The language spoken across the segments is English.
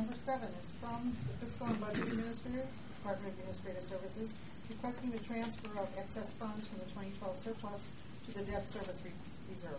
Number 7 is from the Fiscal and Budget Administrator, Department of Administrative Services, requesting the transfer of excess funds from the 2012 surplus to the debt service reserve.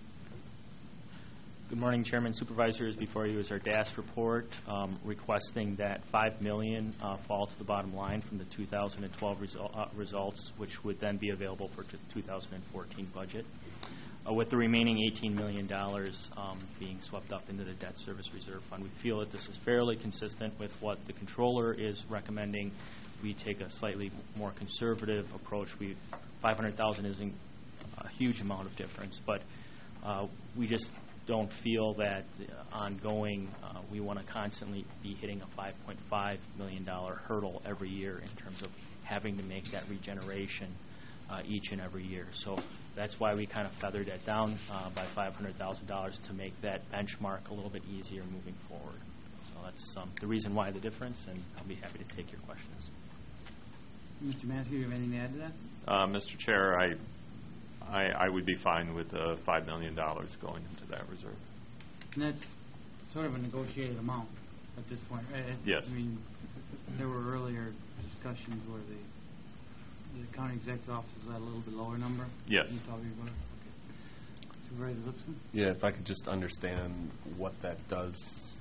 Good morning, Chairman, Supervisors. Before you is our DAS report requesting that $5 million fall to the bottom line from the 2012 results, which would then be available for 2014 budget, with the remaining $18 million being swept up into the debt service reserve fund. We feel that this is fairly consistent with what the controller is recommending. We take a slightly more conservative approach. $500,000 isn't a huge amount of difference, but we just don't feel that ongoing we want to constantly be hitting a $5.5 million hurdle every year in terms of having to make that regeneration each and every year. So that's why we kind of feathered that down by $500,000 to make that benchmark a little bit easier moving forward. So that's the reason why the difference, and I'll be happy to take your questions. Mr. Massey, do you have anything to add to that? Mr. Chair, I would be fine with $5 million going into that reserve. And that's sort of a negotiated amount at this point, right? Yes. I mean, there were earlier discussions where the county executive's office was at a little bit lower number. Yes. You're talking about? Okay. Supervisor Lipson? Yeah, if I could just understand what that does,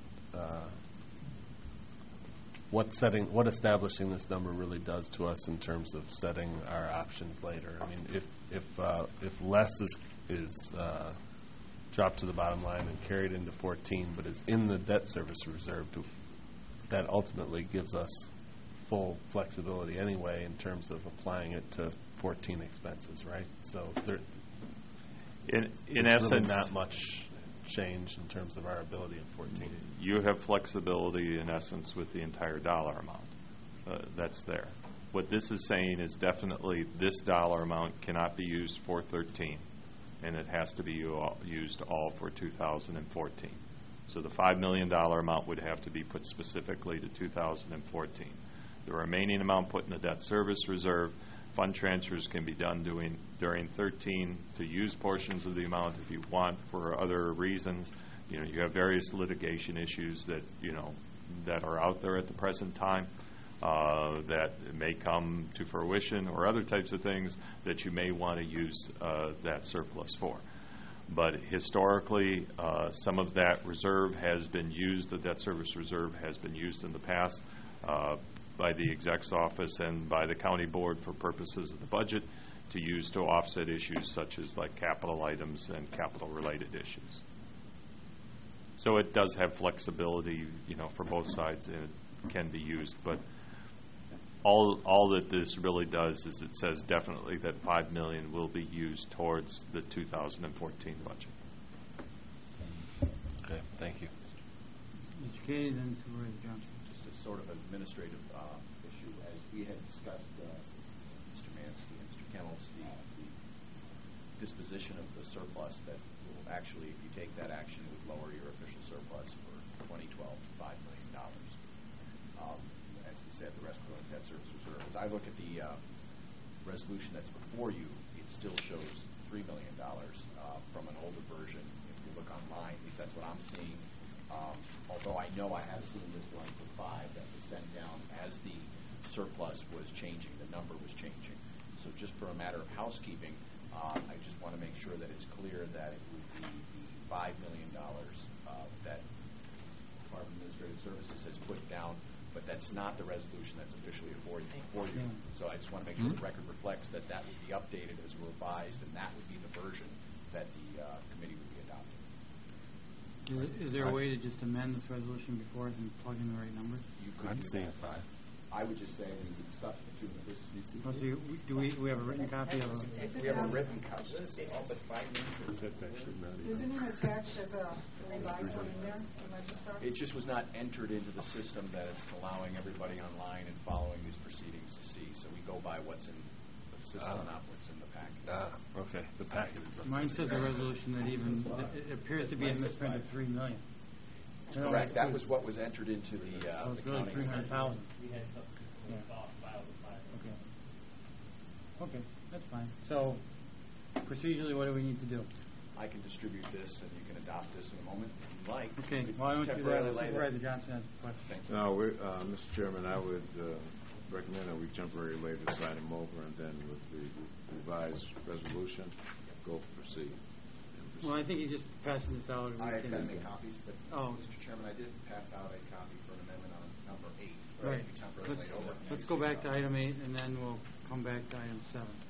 what establishing this number really does to us in terms of setting our options later. I mean, if less is dropped to the bottom line and carried into 14, but is in the debt service reserve, that ultimately gives us full flexibility anyway in terms of applying it to 14 expenses, right? So in essence, really not much change in terms of our ability in 14. You have flexibility in essence with the entire dollar amount that's there. What this is saying is definitely this dollar amount cannot be used for 13, and it has to be used all for 2014. So the $5 million amount would have to be put specifically to 2014. The remaining amount put in the debt service reserve. Fund transfers can be done during 13 to use portions of the amount if you want for other reasons. You know, you have various litigation issues that are out there at the present time that may come to fruition, or other types of things that you may want to use that surplus for. But historically, some of that reserve has been used. The debt service reserve has been used in the past by the exec's office and by the county board for purposes of the budget to use to offset issues such as like capital items and capital related issues. So it does have flexibility, for both sides, and it can be used. But all that this really does is it says definitely that $5 million will be used towards the 2014 budget. Okay, thank you. Mr. Katie, then Supervisor Johnson. Just a sort of administrative issue. As we had discussed, Mr. Mansky and Mr. Kennels, the disposition of the surplus that will actually, if you take that action, it would lower your official surplus for 2012 to $5 million. As he said, the rest will go to debt service reserve. As I look at the resolution that's before you, it still shows $3 million from an older version. If you look online, at least that's what I'm seeing. Although I know I have seen this one for 5 that was sent down as the surplus was changing, the number was changing. So just for a matter of housekeeping, I just want to make sure that it's clear that it would be the $5 million that Department of Administrative Services has put down, but that's not the resolution that's officially before you. So I just want to make sure the record reflects that that would be updated as revised, and that would be the version that the committee would be adopting. Is there a way to just amend this resolution before us and plug in the right numbers? I'm seeing 5. I would just say we would substitute this. Do we have a written copy of it? We have a written copy. Isn't it attached as a revised one in there, the Registrar? It just was not entered into the system that it's allowing everybody online and following these proceedings to see. So we go by what's in the system, not what's in the packet. Okay. The packet is up. Mine says the resolution that it appears to be a misprint of $3 million. Correct. That was what was entered into the so it's county. really $300,000. We had something filed with $5. Okay, that's fine. So procedurally, what do we need to do? I can distribute this, and you can adopt this in a moment if you'd like. Okay, We why don't you do that? temporarily lay Supervisor Johnson has a question. Thank you. No, Mr. Chairman, I would recommend that we temporarily lay this item over, and then with the revised resolution, go proceed. Well, I think he's just passing this out. I have got to make copies, but, Oh. Mr. Chairman, I did pass out a copy for an amendment on number 8. Right. You temporarily laid over. Let's go back to item 8, and then we'll come back to item 7.